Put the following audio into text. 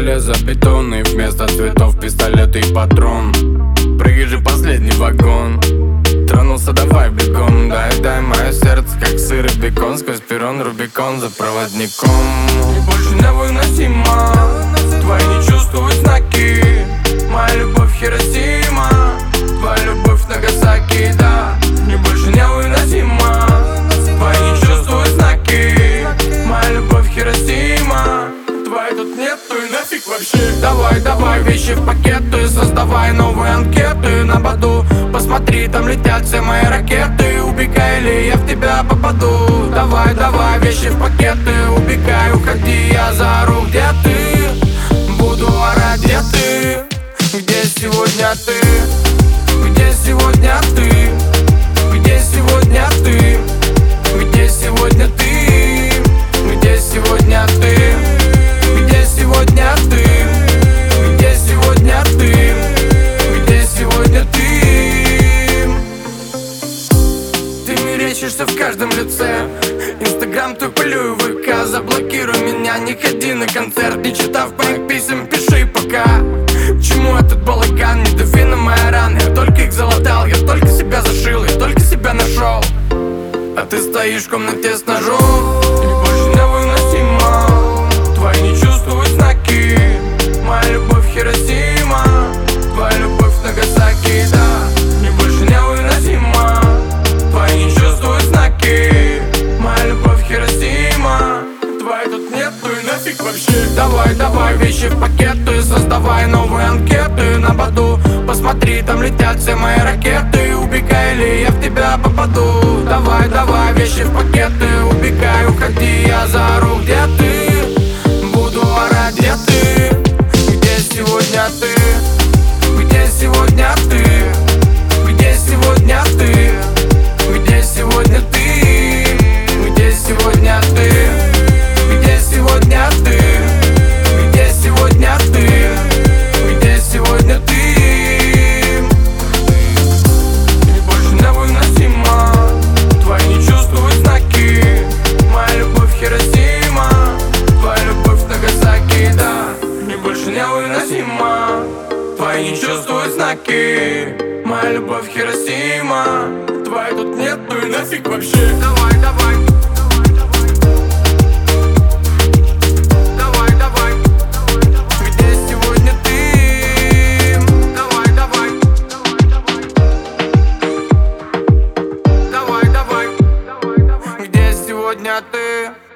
железобетон, и вместо цветов пистолет и патрон. Прыгай же последний вагон. Тронулся, давай бегом. Дай мое сердце, как сыр и бекон. Сквозь перрон Рубикон за проводником. И больше невыносимо твои не чувствуют знаки. Моя любовь Хиросима, твоя любовь Нагасаки, да. И больше невыносимо твои не чувствуют знаки. Моя любовь Хиросима, твоей тут нету и нафиг вообще. Давай вещи в пакеты, создавай новые анкеты на боду. Посмотри, там летят все мои ракеты. Убегай, или я в тебя попаду. Давай вещи в пакеты, убегай, уходи, я заору, где ты? Буду орать, где ты? Где сегодня ты? Где сегодня ты? Где сегодня ты? Где сегодня ты? Где сегодня ты? Где сегодня ты? Где сегодня ты? Где сегодня ты? Ты мерещишься в каждом лице. Инстаграм твой пылю и ВК. Заблокируй меня, не ходи на концерт. Не читав моих писем, пиши пока. К чему этот балаган? Не дави на мои раны. Я только их залатал, я только себя зашил, я только себя нашел. А ты стоишь в комнате с ножом. И больше невыносимо твои не чувствуют знаки. Моя любовь Хиросима, твоя любовь Нагасаки, да. И больше невыносимо твои не чувствуют знаки. Моя любовь Хиросима, твоей тут нету и нафиг вообще. Давай вещи в пакеты, создавай новые анкеты на боду. Посмотри, там летят все мои ракеты. Убегай, или я в тебя попаду. Давай вещи в пакеты, убегай, уходи, я заору, где ты? Буду орать, где ты? Где сегодня ты? Где сегодня ты? Где сегодня ты? Где сегодня ты? Где сегодня ты? Где сегодня ты? Где сегодня ты? Где сегодня ты? И больше невыносимо твои не чувствуют знаки. Моя любовь Хиросима, твоя любовь Нагасаки, да. И больше невыносимо твои не чувствуют знаки. Моя любовь Хиросима, твоей тут нету и нафиг вообще. Давай Где сегодня ты? Давай Где сегодня ты?